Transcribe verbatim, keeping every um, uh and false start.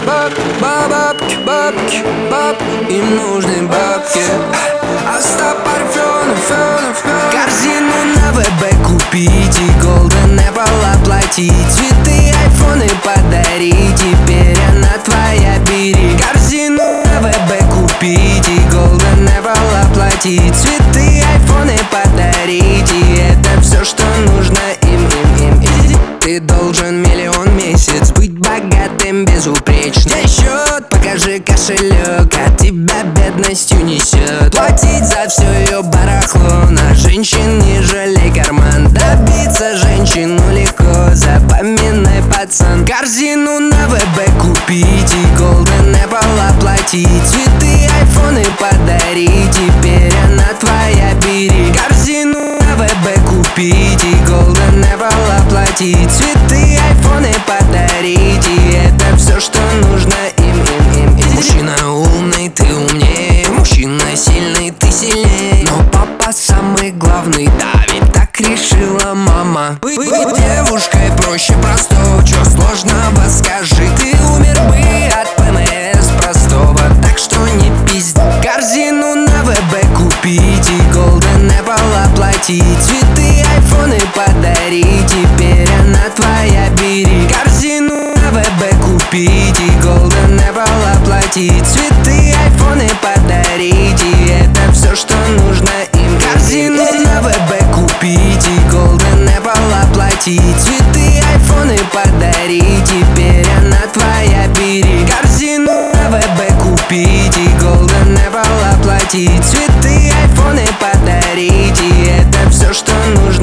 баб, бабки, бабки, баб, им нужны бабки. Остап Парфенов, Фенов, Фенов. Корзину на ВБ купить и Golden Apple оплатить, цветы, айфоны подарить, теперь она твоя, бери. Корзину на ВБ купить и Golden Apple оплатить, цветы, айфоны подарить, и это все, что нужно им, им, им, им. Ты должен миллион месяц быть богатым, безупречным. Дай счет, покажи кошелек, от тебя бедностью несет. Платить за все ее барахло, на женщин не жалей карман. Добиться женщину легко, запоминай, пацан. Корзину на ВБ купить и Golden Apple оплатить, цветы, айфоны подарить, теперь она твоя, бери. Корзину на ВБ купить и Golden Apple оплатить, цветы, айфоны подарить, и это все, что нужно им, им, им, им. Мужчина умный, ты умнее, мужчина сильный, ты сильнее, но папа самый главный, да, ведь так решила мама. Быть девушкой проще простого, чё сложного, скажи. Ты умер бы от ПМС простого, так что не пизди. Корзину на ВБ купить и Golden Apple оплатить, цветы, айфоны подарить, теперь она твоя, бери. Корзину на ВБ купить и Golden Apple оплатить, цветы, айфоны подарить, и это все, что нужно им. Корзину на ВБ купить и Golden Apple оплатить, цветы, айфоны подарить, теперь она твоя, бери. Корзину на ВБ купить и Golden Apple оплатить, цветы, айфоны подарить, и это все, что нужно.